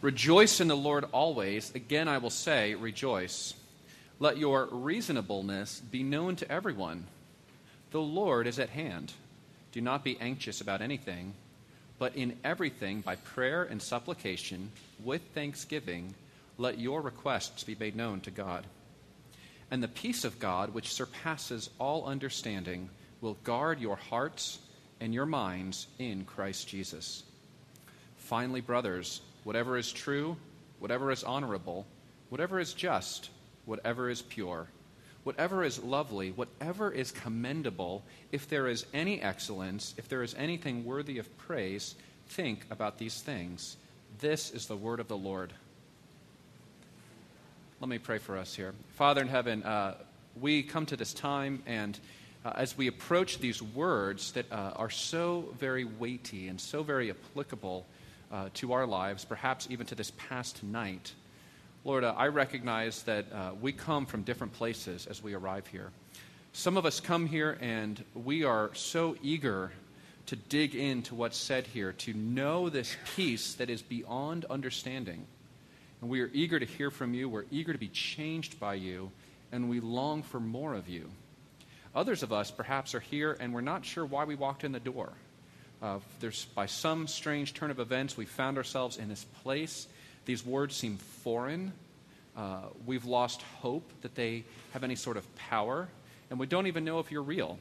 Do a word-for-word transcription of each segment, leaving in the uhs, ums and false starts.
Rejoice in the Lord always. Again, I will say, rejoice. Let your reasonableness be known to everyone. The Lord is at hand. Do not be anxious about anything, but in everything, by prayer and supplication, with thanksgiving, let your requests be made known to God. And the peace of God, which surpasses all understanding, will guard your hearts and your minds in Christ Jesus. Finally, brothers, whatever is true, whatever is honorable, whatever is just, whatever is pure, whatever is lovely, whatever is commendable, if there is any excellence, if there is anything worthy of praise, think about these things. This is the word of the Lord. Let me pray for us here. Father in heaven, uh, we come to this time, and uh, as we approach these words that uh, are so very weighty and so very applicable uh, to our lives, perhaps even to this past night, Lord, uh, I recognize that uh, we come from different places as we arrive here. Some of us come here and we are so eager to dig into what's said here, to know this peace that is beyond understanding. And we are eager to hear from you, we're eager to be changed by you, and we long for more of you. Others of us perhaps are here and we're not sure why we walked in the door. Uh, there's by some strange turn of events, we found ourselves in this place. These words seem foreign. Uh, we've lost hope that they have any sort of power, and we don't even know if you're real.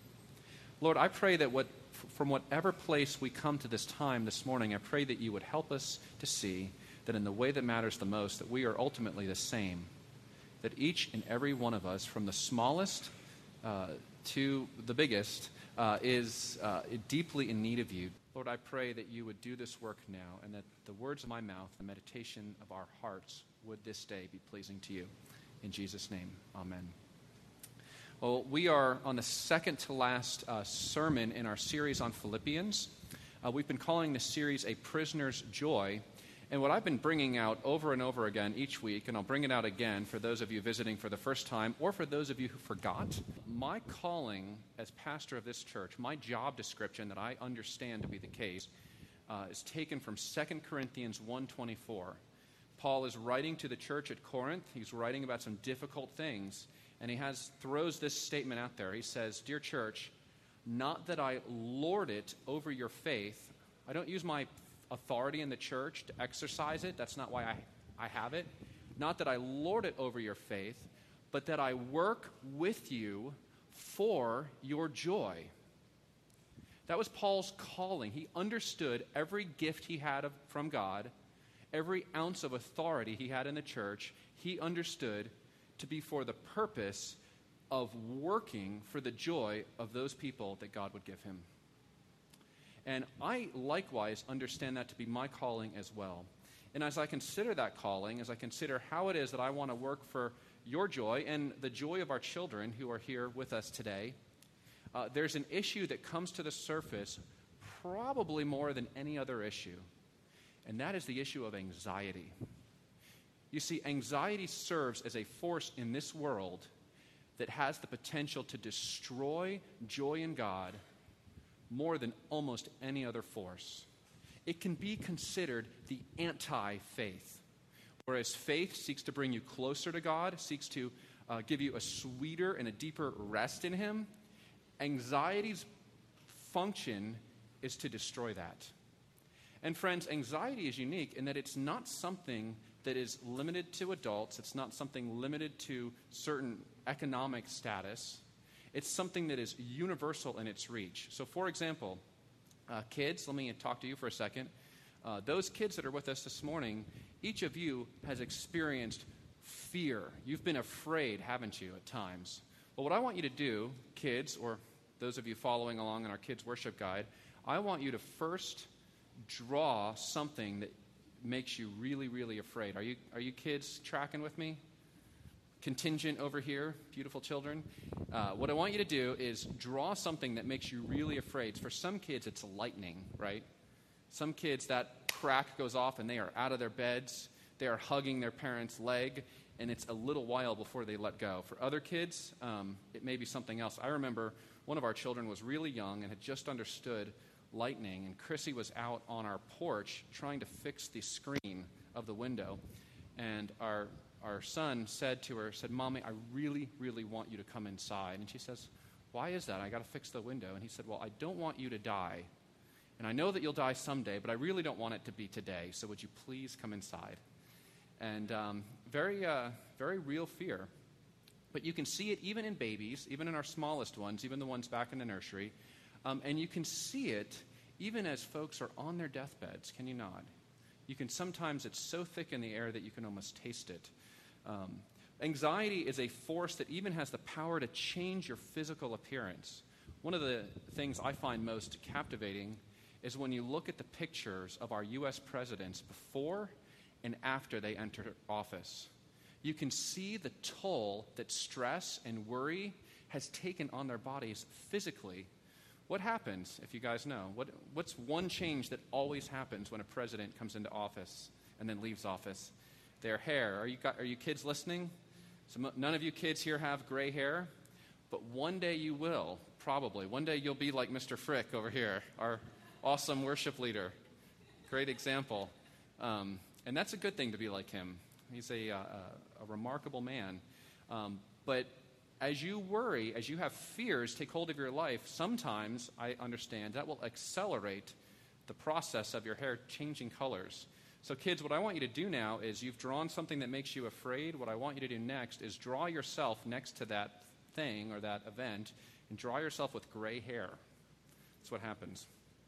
Lord, I pray that what, from whatever place we come to this time this morning, I pray that you would help us to see that in the way that matters the most, that we are ultimately the same, that each and every one of us, from the smallest uh, to the biggest, uh, is uh, deeply in need of you. Lord, I pray that you would do this work now, and that the words of my mouth, the meditation of our hearts, would this day be pleasing to you. In Jesus' name, amen. Well, we are on the second to last uh, sermon in our series on Philippians. Uh, we've been calling this series A Prisoner's Joy. And what I've been bringing out over and over again each week, and I'll bring it out again for those of you visiting for the first time, or for those of you who forgot, my calling as pastor of this church, my job description that I understand to be the case, uh, is taken from Second Corinthians one twenty-four. Paul is writing to the church at Corinth. He's writing about some difficult things, and he has throws this statement out there. He says, "Dear church, not that I lord it over your faith." I don't use my authority in the church to exercise it. That's not why I, I have it. Not that I lord it over your faith, but that I work with you for your joy. That was Paul's calling. He understood every gift he had of, from God, every ounce of authority he had in the church, he understood to be for the purpose of working for the joy of those people that God would give him. And I likewise understand that to be my calling as well. And as I consider that calling, as I consider how it is that I want to work for your joy and the joy of our children who are here with us today, uh, there's an issue that comes to the surface probably more than any other issue. And that is the issue of anxiety. You see, anxiety serves as a force in this world that has the potential to destroy joy in God more than almost any other force. It can be considered the anti-faith. Whereas faith seeks to bring you closer to God, seeks to uh, give you a sweeter and a deeper rest in him, anxiety's function is to destroy that. And friends, anxiety is unique in that it's not something that is limited to adults. It's not something limited to certain economic status. It's something that is universal in its reach. So, for example, uh, kids, let me talk to you for a second. Uh, those kids that are with us this morning, each of you has experienced fear. You've been afraid, haven't you, at times? Well, what I want you to do, kids, or those of you following along in our kids' worship guide, I want you to first draw something that makes you really, really afraid. Are you, are you kids tracking with me? Contingent over here, beautiful children. Uh, what I want you to do is draw something that makes you really afraid. For some kids, it's lightning, right? Some kids, that crack goes off and they are out of their beds. They are hugging their parent's leg, and it's a little while before they let go. For other kids, um, it may be something else. I remember one of our children was really young and had just understood lightning, and Chrissy was out on our porch trying to fix the screen of the window, and our our son said to her, said, "Mommy, I really, really want you to come inside." And she says, "Why is that? I got to fix the window." And he said, "Well, I don't want you to die, and I know that you'll die someday, but I really don't want it to be today, so would you please come inside?" And um, very, uh, very real fear. But you can see it even in babies, even in our smallest ones, even the ones back in the nursery. Um, and you can see it even as folks are on their deathbeds, can you not? You can sometimes, it's so thick in the air that you can almost taste it. Um, anxiety is a force that even has the power to change your physical appearance. One of the things I find most captivating is when you look at the pictures of our U S presidents before and after they enter office. You can see the toll that stress and worry has taken on their bodies physically. What happens, if you guys know? What, what's one change that always happens when a president comes into office and then leaves office? Their hair. Are you, are you kids listening? So none of you kids here have gray hair, but one day you will, probably. One day you'll be like Mister Frick over here, our awesome worship leader. Great example. Um, and that's a good thing to be like him. He's a, uh, a remarkable man. Um, but as you worry, as you have fears take hold of your life, sometimes, I understand, that will accelerate the process of your hair changing colors. So kids, what I want you to do now is you've drawn something that makes you afraid. What I want you to do next is draw yourself next to that thing or that event and draw yourself with gray hair. That's what happens.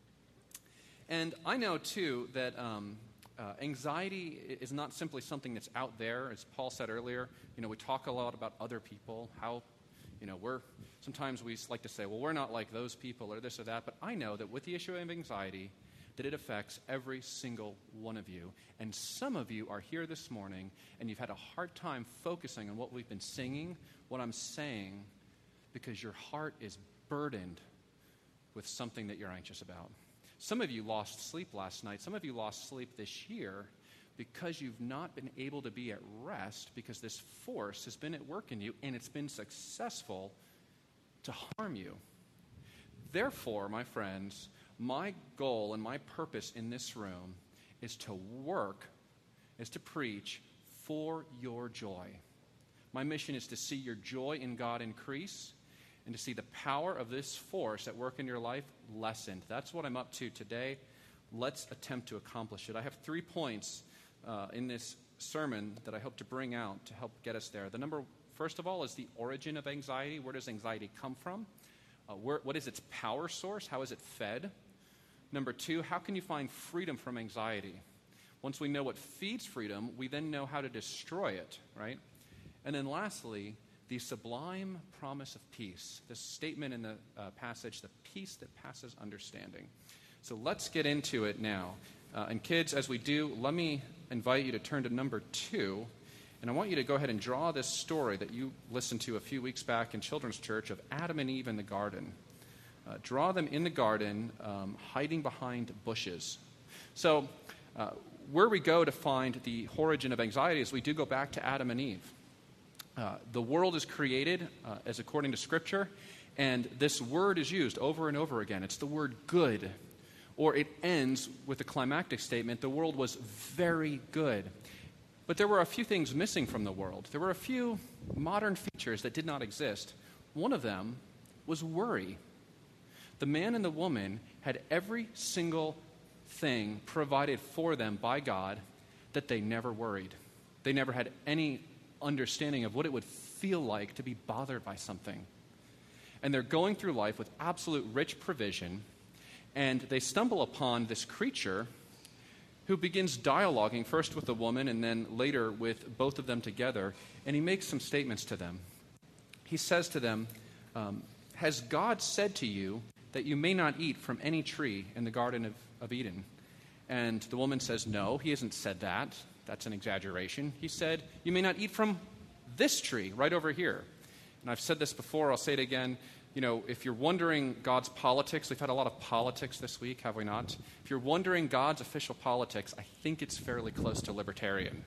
And I know, too, that um, uh, anxiety is not simply something that's out there. As Paul said earlier, you know, we talk a lot about other people, how, you know, we're, sometimes we like to say, well, we're not like those people or this or that. But I know that with the issue of anxiety, that it affects every single one of you. And some of you are here this morning, and you've had a hard time focusing on what we've been singing, what I'm saying, because your heart is burdened with something that you're anxious about. Some of you lost sleep last night. Some of you lost sleep this year because you've not been able to be at rest because this force has been at work in you, and it's been successful to harm you. Therefore, my friends, my goal and my purpose in this room is to work, is to preach for your joy. My mission is to see your joy in God increase and to see the power of this force at work in your life lessened. That's what I'm up to today. Let's attempt to accomplish it. I have three points uh, in this sermon that I hope to bring out to help get us there. The number, first of all, is the origin of anxiety. Where does anxiety come from? Uh, where, what is its power source? How is it fed? Number two, how can you find freedom from anxiety? Once we know what feeds freedom, we then know how to destroy it, right? And then lastly, the sublime promise of peace. This statement in the uh, passage, the peace that passes understanding. So let's get into it now. Uh, and kids, as we do, let me invite you to turn to number two. And I want you to go ahead and draw this story that you listened to a few weeks back in Children's Church of Adam and Eve in the garden. Uh, draw them in the garden, um, hiding behind bushes. So uh, where we go to find the origin of anxiety is we do go back to Adam and Eve. Uh, the world is created uh, as according to Scripture, and this word is used over and over again. It's the word good, or it ends with a climactic statement, the world was very good. But there were a few things missing from the world. There were a few modern features that did not exist. One of them was worry. The man and the woman had every single thing provided for them by God that they never worried. They never had any understanding of what it would feel like to be bothered by something. And they're going through life with absolute rich provision, and they stumble upon this creature who begins dialoguing first with the woman and then later with both of them together, and he makes some statements to them. He says to them, um, has God said to you that you may not eat from any tree in the Garden of, of Eden? And the woman says, no, he hasn't said that. That's an exaggeration. He said, you may not eat from this tree right over here. And I've said this before, I'll say it again. You know, if you're wondering God's politics, we've had a lot of politics this week, have we not? If you're wondering God's official politics, I think it's fairly close to libertarian.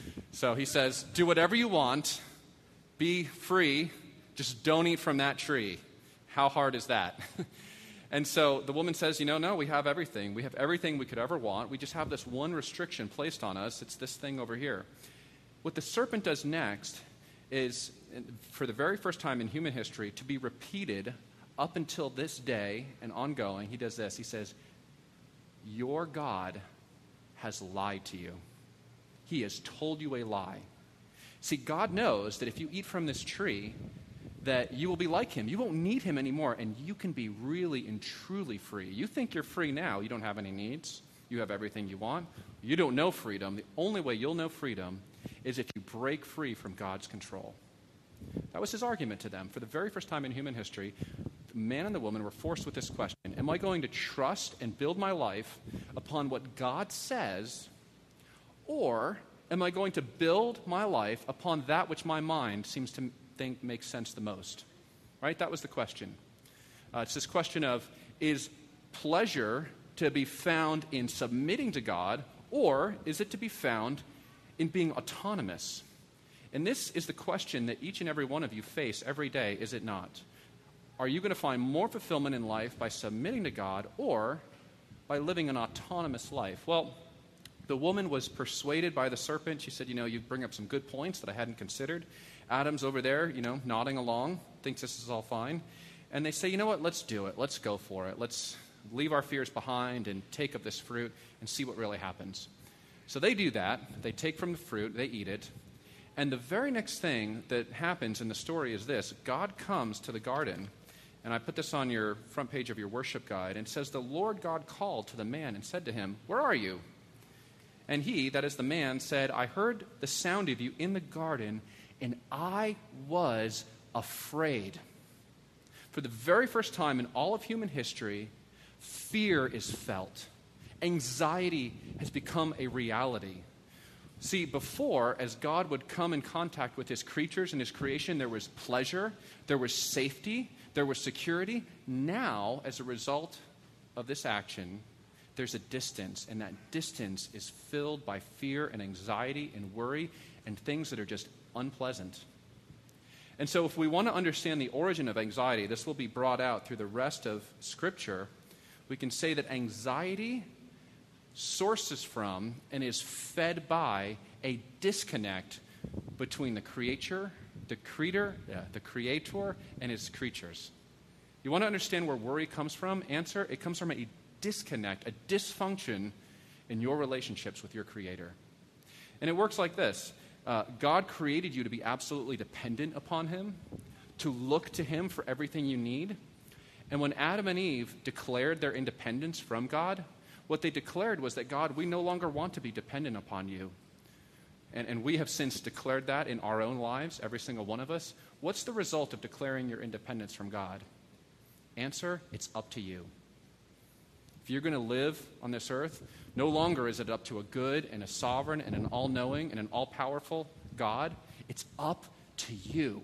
So he says, do whatever you want, be free, just don't eat from that tree. How hard is that? And so the woman says, you know, no, we have everything. We have everything we could ever want. We just have this one restriction placed on us. It's this thing over here. What the serpent does next is, for the very first time in human history, to be repeated up until this day and ongoing, he does this. He says, your God has lied to you. He has told you a lie. See, God knows that if you eat from this tree, that you will be like him. You won't need him anymore, and you can be really and truly free. You think you're free now. You don't have any needs. You have everything you want. You don't know freedom. The only way you'll know freedom is if you break free from God's control. That was his argument to them. For the very first time in human history, the man and the woman were forced with this question. Am I going to trust and build my life upon what God says, or am I going to build my life upon that which my mind seems to think makes sense the most? Right? That was the question. Uh, it's this question of, is pleasure to be found in submitting to God, or is it to be found in being autonomous? And this is the question that each and every one of you face every day, is it not? Are you going to find more fulfillment in life by submitting to God, or by living an autonomous life? Well, the woman was persuaded by the serpent. She said, you know, you bring up some good points that I hadn't considered. Adam's over there, you know, nodding along, thinks this is all fine. And they say, you know what, let's do it. Let's go for it. Let's leave our fears behind and take of this fruit and see what really happens. So they do that. They take from the fruit. They eat it. And the very next thing that happens in the story is this. God comes to the garden, and I put this on your front page of your worship guide, and it says, the Lord God called to the man and said to him, where are you? And he, that is the man, said, I heard the sound of you in the garden, and I was afraid. For the very first time in all of human history, fear is felt. Anxiety has become a reality. See, before, as God would come in contact with his creatures and his creation, there was pleasure, there was safety, there was security. Now, as a result of this action, there's a distance, and that distance is filled by fear and anxiety and worry and things that are just unpleasant. And so if we want to understand the origin of anxiety, this will be brought out through the rest of Scripture. We can say that anxiety sources from and is fed by a disconnect between the creator, the creator, yeah, the creator and his creatures. You want to understand where worry comes from? Answer, it comes from a disconnect, a dysfunction in your relationships with your Creator. And it works like this. Uh, God created you to be absolutely dependent upon him, to look to him for everything you need. And when Adam and Eve declared their independence from God, what they declared was that, God, we no longer want to be dependent upon you. And, and we have since declared that in our own lives, every single one of us. What's the result of declaring your independence from God? Answer, it's up to you. If you're going to live on this earth, no longer is it up to a good and a sovereign and an all-knowing and an all-powerful God. It's up to you.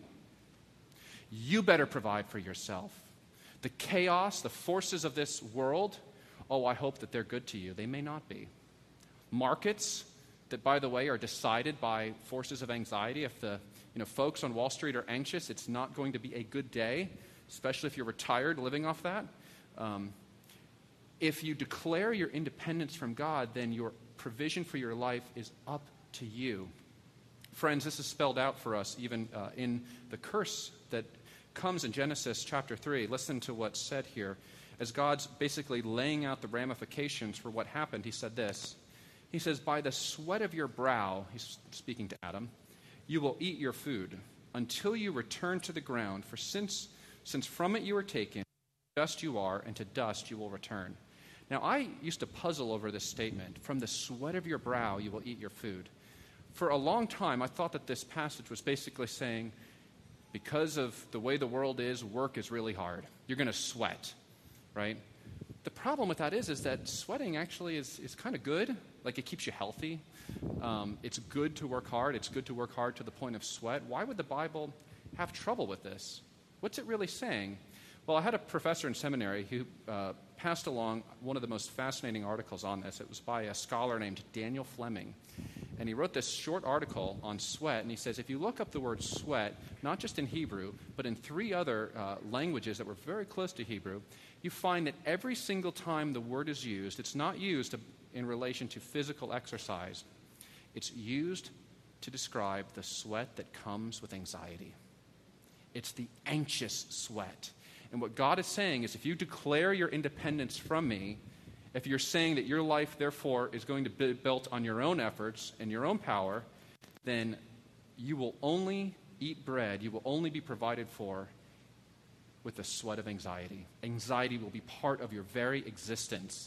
You better provide for yourself. The chaos, the forces of this world, oh, I hope that they're good to you. They may not be. Markets that, by the way, are decided by forces of anxiety. If the you know folks on Wall Street are anxious, it's not going to be a good day, especially if you're retired living off that. Um, If you declare your independence from God, then your provision for your life is up to you. Friends, this is spelled out for us even uh, in the curse that comes in Genesis chapter three. Listen to what's said here. As God's basically laying out the ramifications for what happened, he said this. He says, by the sweat of your brow, he's speaking to Adam, you will eat your food until you return to the ground. For since, since from it you were taken, dust you are, and to dust you will return. Now, I used to puzzle over this statement, from the sweat of your brow you will eat your food. For a long time, I thought that this passage was basically saying, because of the way the world is, work is really hard. You're going to sweat, right? The problem with that is, is that sweating actually is, is kind of good. Like, it keeps you healthy. Um, it's good to work hard. It's good to work hard to the point of sweat. Why would the Bible have trouble with this? What's it really saying? Well, I had a professor in seminary who uh, passed along one of the most fascinating articles on this. It was by a scholar named Daniel Fleming. And he wrote this short article on sweat, and he says, if you look up the word sweat, not just in Hebrew, but in three other uh, languages that were very close to Hebrew, you find that every single time the word is used, it's not used to, in relation to physical exercise. It's used to describe the sweat that comes with anxiety. It's the anxious sweat. And what God is saying is, if you declare your independence from me, if you're saying that your life, therefore, is going to be built on your own efforts and your own power, then you will only eat bread, you will only be provided for with the sweat of anxiety. Anxiety will be part of your very existence.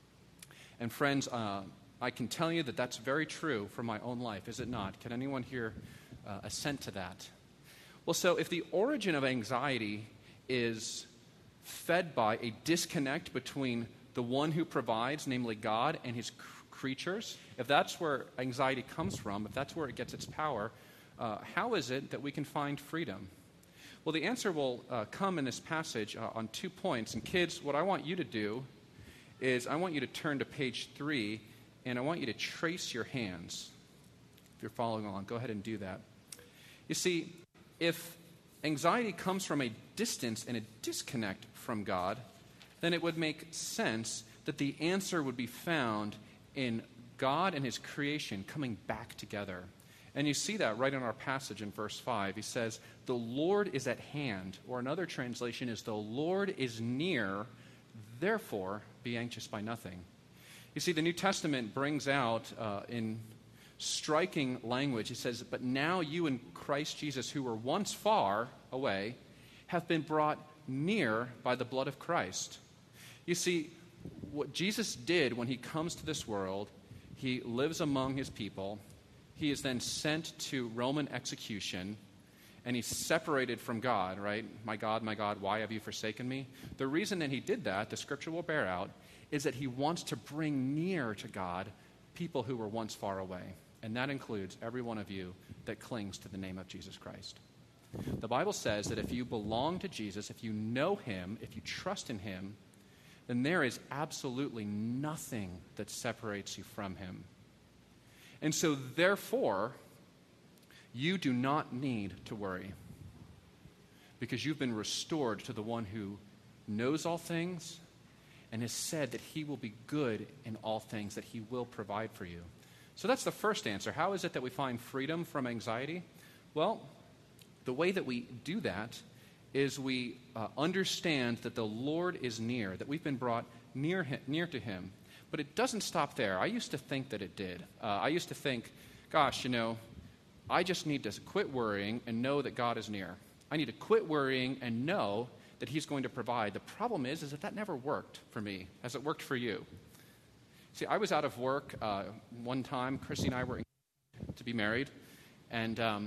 And friends, uh, I can tell you that that's very true for my own life, is it not? Can anyone here uh, assent to that? Well, so if the origin of anxiety is fed by a disconnect between the one who provides, namely God, and his cr- creatures, if that's where anxiety comes from, if that's where it gets its power, uh, how is it that we can find freedom? Well, the answer will uh, come in this passage uh, on two points. And kids, what I want you to do is I want you to turn to page three, and I want you to trace your hands. If you're following along, go ahead and do that. You see, if anxiety comes from a distance and a disconnect from God, then it would make sense that the answer would be found in God and his creation coming back together. And you see that right in our passage in verse five. He says, the Lord is at hand, or another translation is, the Lord is near, therefore be anxious by nothing. You see, the New Testament brings out uh, in striking language, it says, but now you in Christ Jesus, who were once far away, have been brought near by the blood of Christ. You see, what Jesus did when he comes to this world, he lives among his people. He is then sent to Roman execution, and he's separated from God, right? My God, my God, why have you forsaken me? The reason that he did that, the scripture will bear out, is that he wants to bring near to God people who were once far away. And that includes every one of you that clings to the name of Jesus Christ. The Bible says that if you belong to Jesus, if you know him, if you trust in him, then there is absolutely nothing that separates you from him. And so, therefore, you do not need to worry, because you've been restored to the one who knows all things and has said that he will be good in all things, that he will provide for you. So that's the first answer. How is it that we find freedom from anxiety? Well, the way that we do that is we uh, understand that the Lord is near, that we've been brought near him, near to him. But it doesn't stop there. I used to think that it did. Uh, I used to think, gosh, you know, I just need to quit worrying and know that God is near. I need to quit worrying and know that he's going to provide. The problem is, is that that never worked for me. Has it worked for you? See, I was out of work uh, one time. Chrissy and I were to be married, and um,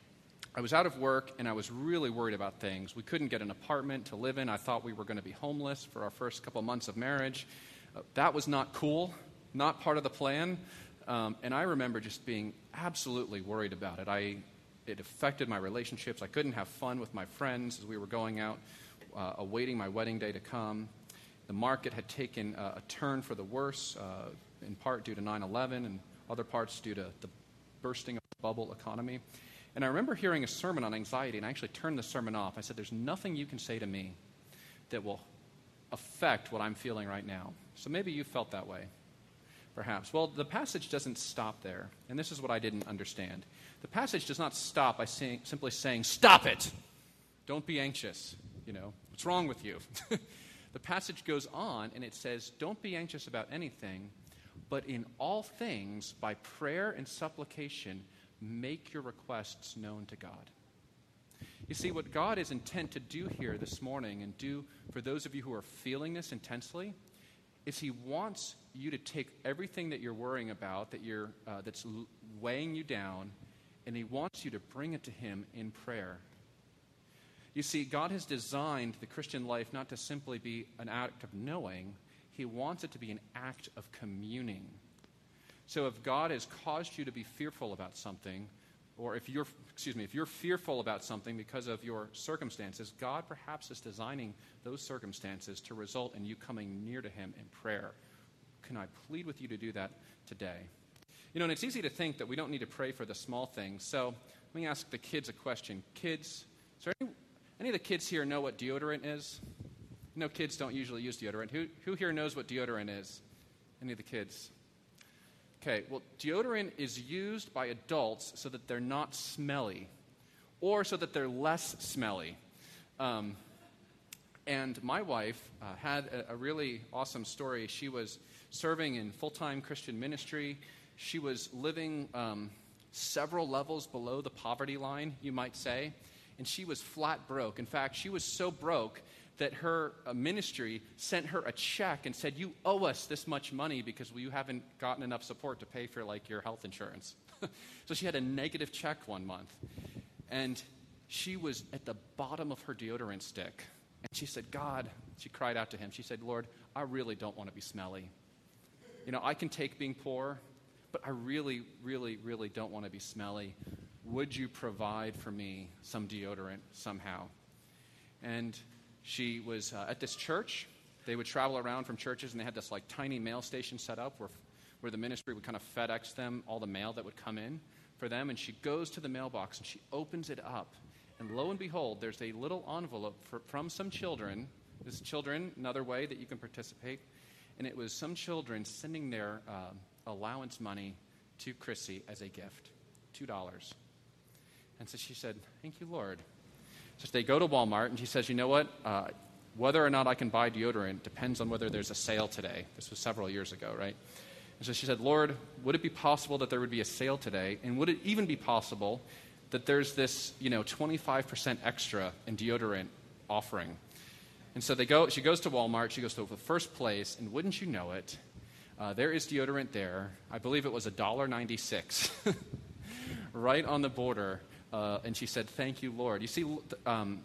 I was out of work, and I was really worried about things. We couldn't get an apartment to live in. I thought we were going to be homeless for our first couple months of marriage. Uh, that was not cool, not part of the plan. Um, and I remember just being absolutely worried about it. I, it affected my relationships. I couldn't have fun with my friends as we were going out, uh, awaiting my wedding day to come. The market had taken uh, a turn for the worse, uh, in part due to nine eleven and other parts due to the bursting of the bubble economy. And I remember hearing a sermon on anxiety, and I actually turned the sermon off. I said, there's nothing you can say to me that will affect what I'm feeling right now. So maybe you felt that way, perhaps. Well, the passage doesn't stop there, and this is what I didn't understand. The passage does not stop by saying, simply saying, stop it! Don't be anxious. You know, what's wrong with you? The passage goes on, and it says, don't be anxious about anything, but in all things, by prayer and supplication, make your requests known to God. You see, what God is intent to do here this morning, and do for those of you who are feeling this intensely, is he wants you to take everything that you're worrying about, that you're, uh, that's l- weighing you down, and he wants you to bring it to him in prayer. You see, God has designed the Christian life not to simply be an act of knowing. He wants it to be an act of communing. So if God has caused you to be fearful about something, or if you're, excuse me, if you're fearful about something because of your circumstances, God perhaps is designing those circumstances to result in you coming near to him in prayer. Can I plead with you to do that today? You know, and it's easy to think that we don't need to pray for the small things. So let me ask the kids a question. Kids, is there any, any of the kids here know what deodorant is? You know, kids don't usually use deodorant. Who, who here knows what deodorant is? Any of the kids? Okay, well, deodorant is used by adults so that they're not smelly or so that they're less smelly. Um, and my wife uh, had a, a really awesome story. She was serving in full-time Christian ministry. She was living um, several levels below the poverty line, you might say, and she was flat broke. In fact, she was so broke that her uh, ministry sent her a check and said, you owe us this much money because you haven't gotten enough support to pay for, like, your health insurance. So she had a negative check one month. And she was at the bottom of her deodorant stick. And she said, God, she cried out to him. She said, Lord, I really don't want to be smelly. You know, I can take being poor, but I really, really, really don't want to be smelly. Would you provide for me some deodorant somehow? And she was uh, at this church. They would travel around from churches, and they had this like tiny mail station set up where, where the ministry would kind of FedEx them all the mail that would come in for them. And she goes to the mailbox, and she opens it up. And lo and behold, there's a little envelope for, from some children. This is children, another way that you can participate. And it was some children sending their uh, allowance money to Chrissy as a gift, two dollars. And so she said, thank you, Lord. So they go to Walmart, and she says, you know what? Uh, whether or not I can buy deodorant depends on whether there's a sale today. This was several years ago, right? And so she said, Lord, would it be possible that there would be a sale today? And would it even be possible that there's this, you know, twenty-five percent extra in deodorant offering? And so they go. She goes to Walmart. She goes to the first place, and wouldn't you know it, uh, there is deodorant there. I believe it was one dollar and ninety-six cents, right on the border. Uh, and she said, thank you, Lord. You see, um,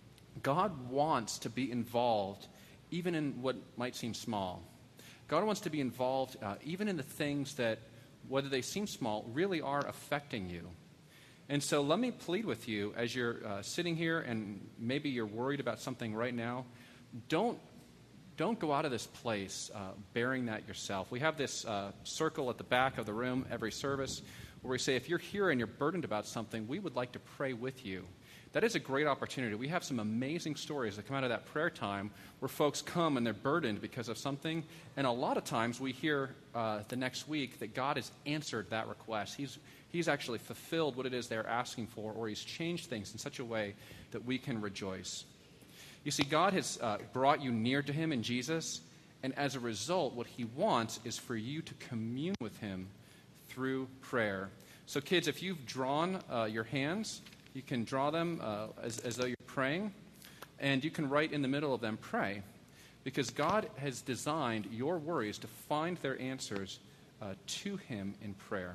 God wants to be involved even in what might seem small. God wants to be involved uh, even in the things that, whether they seem small, really are affecting you. And so let me plead with you as you're uh, sitting here and maybe you're worried about something right now. Don't, don't go out of this place uh, bearing that yourself. We have this uh, circle at the back of the room every service where we say, if you're here and you're burdened about something, we would like to pray with you. That is a great opportunity. We have some amazing stories that come out of that prayer time where folks come and they're burdened because of something. And a lot of times we hear uh, the next week that God has answered that request. He's, he's actually fulfilled what it is they're asking for, or he's changed things in such a way that we can rejoice. You see, God has uh, brought you near to him in Jesus, and as a result, what he wants is for you to commune with him through prayer. So kids, if you've drawn uh, your hands, you can draw them uh, as, as though you're praying, and you can write in the middle of them, pray, because God has designed your worries to find their answers uh, to him in prayer.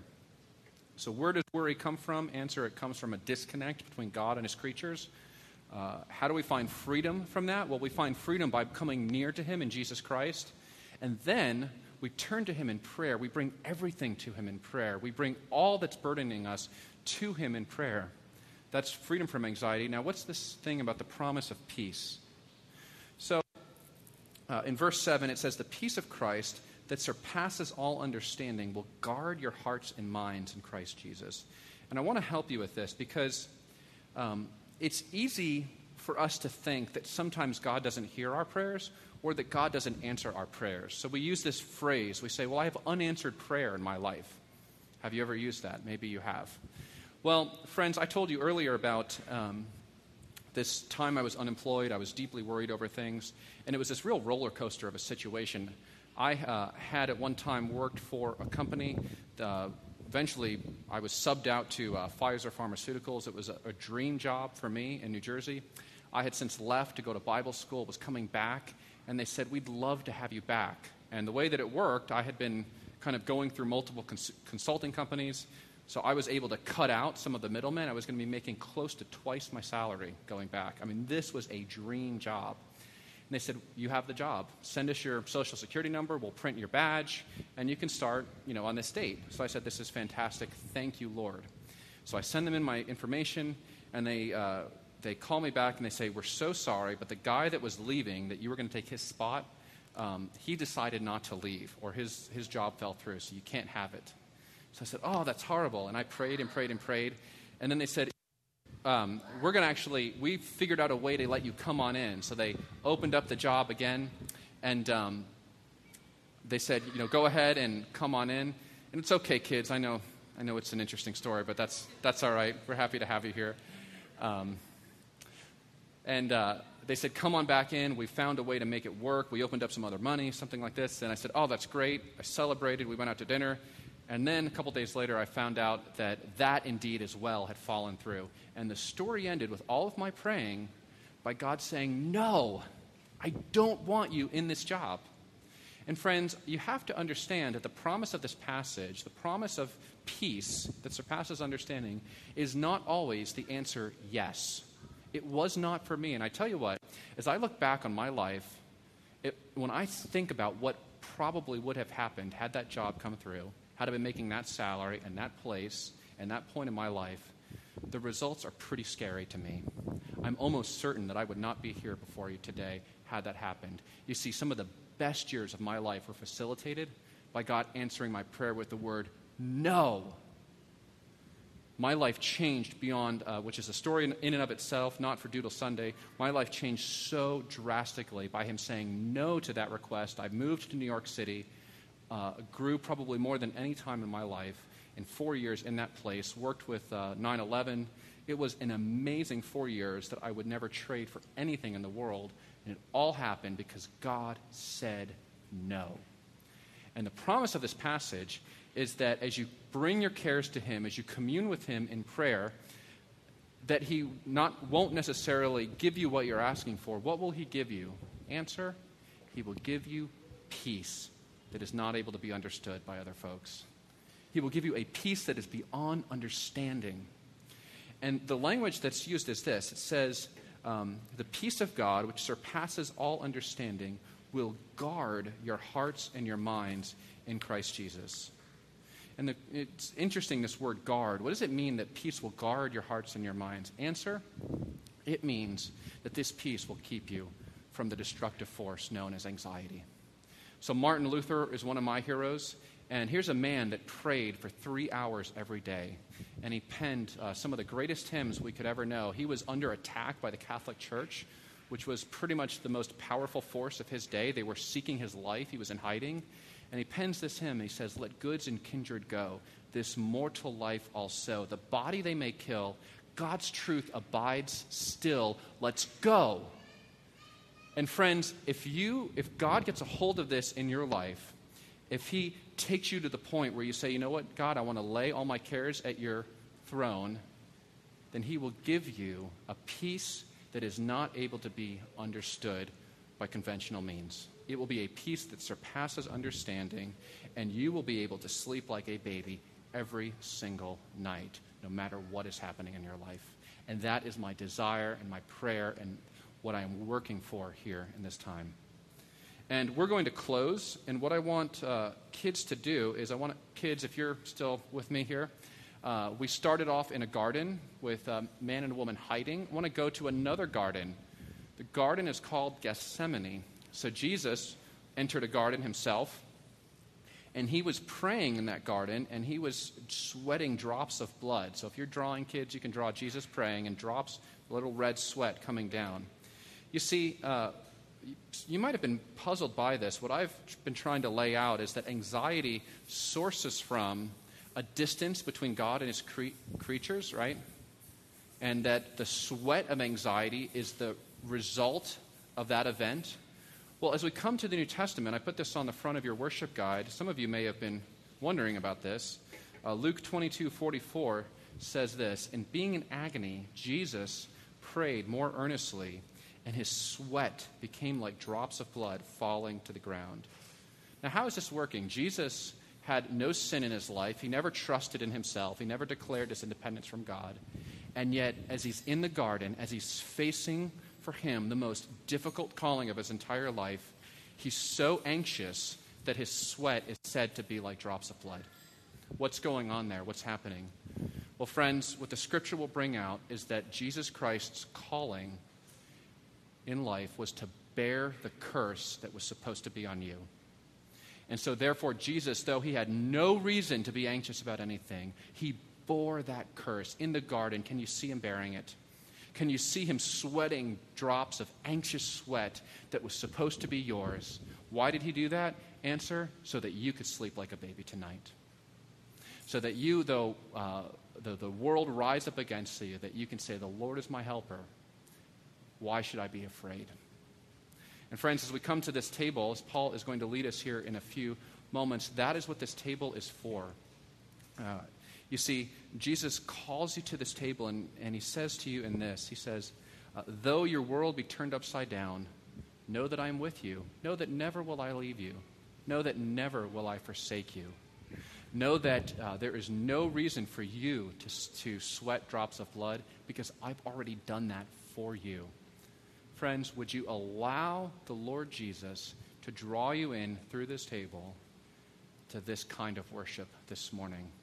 So where does worry come from? Answer, it comes from a disconnect between God and his creatures. Uh, how do we find freedom from that? Well, we find freedom by coming near to him in Jesus Christ, and then we turn to him in prayer. We bring everything to him in prayer. We bring all that's burdening us to him in prayer. That's freedom from anxiety. Now, what's this thing about the promise of peace? So, uh, in verse seven, it says, the peace of Christ that surpasses all understanding will guard your hearts and minds in Christ Jesus. And I want to help you with this because um, it's easy for us to think that sometimes God doesn't hear our prayers or that God doesn't answer our prayers. So we use this phrase. We say, well, I have unanswered prayer in my life. Have you ever used that? Maybe you have. Well, friends, I told you earlier about um, this time I was unemployed. I was deeply worried over things, and it was this real roller coaster of a situation. I uh, had at one time worked for a company. Uh, eventually, I was subbed out to uh, Pfizer Pharmaceuticals. It was a, a dream job for me in New Jersey. I had since left to go to Bible school, was coming back, and they said, we'd love to have you back. And the way that it worked, I had been kind of going through multiple cons- consulting companies. So I was able to cut out some of the middlemen. I was going to be making close to twice my salary going back. I mean, this was a dream job. And they said, you have the job. Send us your social security number. We'll print your badge, and you can start, you know, on this date. So I said, this is fantastic. Thank you, Lord. So I send them in my information, and they uh, they call me back, and they say, we're so sorry, but the guy that was leaving, that you were going to take his spot, um, he decided not to leave, or his, his job fell through, so you can't have it. So I said, oh, that's horrible. And I prayed and prayed and prayed. And then they said, um, we're going to actually, we figured out a way to let you come on in. So they opened up the job again. And um, they said, you know, go ahead and come on in. And it's okay, kids. I know I know it's an interesting story, but that's that's all right. We're happy to have you here. Um, and uh, they said, come on back in. We found a way to make it work. We opened up some other money, something like this. And I said, oh, that's great. I celebrated. We went out to dinner. And then a couple days later, I found out that that indeed as well had fallen through. And the story ended with all of my praying by God saying, no, I don't want you in this job. And friends, you have to understand that the promise of this passage, the promise of peace that surpasses understanding, is not always the answer yes. It was not for me. And I tell you what, as I look back on my life, it, when I think about what probably would have happened had that job come through, had I been making that salary and that place and that point in my life, the results are pretty scary to me. I'm almost certain that I would not be here before you today had that happened. You see, some of the best years of my life were facilitated by God answering my prayer with the word no. My life changed beyond, uh, which is a story in, in and of itself, not for Doodle Sunday. My life changed so drastically by him saying no to that request. I moved to New York City, uh, grew probably more than any time in my life, in four years in that place, worked with uh, nine eleven. It was an amazing four years that I would never trade for anything in the world. And it all happened because God said no. And the promise of this passage is that as you bring your cares to him, as you commune with him in prayer, that he not won't necessarily give you what you're asking for. What will he give you? Answer, he will give you peace that is not able to be understood by other folks. He will give you a peace that is beyond understanding. And the language that's used is this. It says, um, the peace of God, which surpasses all understanding, will guard your hearts and your minds in Christ Jesus. And the, it's interesting, this word guard. What does it mean that peace will guard your hearts and your minds? Answer, it means that this peace will keep you from the destructive force known as anxiety. So Martin Luther is one of my heroes. And here's a man that prayed for three hours every day. And he penned uh, some of the greatest hymns we could ever know. He was under attack by the Catholic Church, which was pretty much the most powerful force of his day. They were seeking his life. He was in hiding. And he pens this hymn. He says, let goods and kindred go, this mortal life also. The body they may kill, God's truth abides still. Let's go. And friends, if you, if God gets a hold of this in your life, if he takes you to the point where you say, you know what, God, I want to lay all my cares at your throne, then he will give you a peace that is not able to be understood by conventional means. It will be a peace that surpasses understanding, and you will be able to sleep like a baby every single night, no matter what is happening in your life. And that is my desire and my prayer and what I am working for here in this time. And we're going to close, and what I want uh, kids to do is I want kids, if you're still with me here, uh, we started off in a garden with a man and a woman hiding. I want to go to another garden. The garden is called Gethsemane. So Jesus entered a garden himself, and he was praying in that garden, and he was sweating drops of blood. So if you're drawing, kids, you can draw Jesus praying and drops, little red sweat coming down. You see, uh, you might have been puzzled by this. What I've been trying to lay out is that anxiety sources from a distance between God and his cre- creatures, right? And that the sweat of anxiety is the result of that event. Well, as we come to the New Testament, I put this on the front of your worship guide. Some of you may have been wondering about this. Uh, Luke twenty-two forty-four says this, in being in agony, Jesus prayed more earnestly, and his sweat became like drops of blood falling to the ground. Now, how is this working? Jesus had no sin in his life. He never trusted in himself. He never declared his independence from God. And yet, as he's in the garden, as he's facing for him the most difficult calling of his entire life, he's so anxious that his sweat is said to be like drops of blood. What's going on there? What's happening? Well, friends, what the scripture will bring out is that Jesus Christ's calling in life was to bear the curse that was supposed to be on you. And so therefore, Jesus, though he had no reason to be anxious about anything, he bore that curse in the garden. Can you see him bearing it? Can you see him sweating drops of anxious sweat that was supposed to be yours? Why did he do that? Answer, so that you could sleep like a baby tonight. So that you, though uh, the, the world rise up against you, that you can say, the Lord is my helper. Why should I be afraid? And friends, as we come to this table, as Paul is going to lead us here in a few moments, that is what this table is for. Uh, you see, Jesus calls you to this table, and, and he says to you in this, he says, uh, though your world be turned upside down, know that I am with you. Know that never will I leave you. Know that never will I forsake you. Know that uh, there is no reason for you to, to sweat drops of blood, because I've already done that for you. Friends, would you allow the Lord Jesus to draw you in through this table to this kind of worship this morning?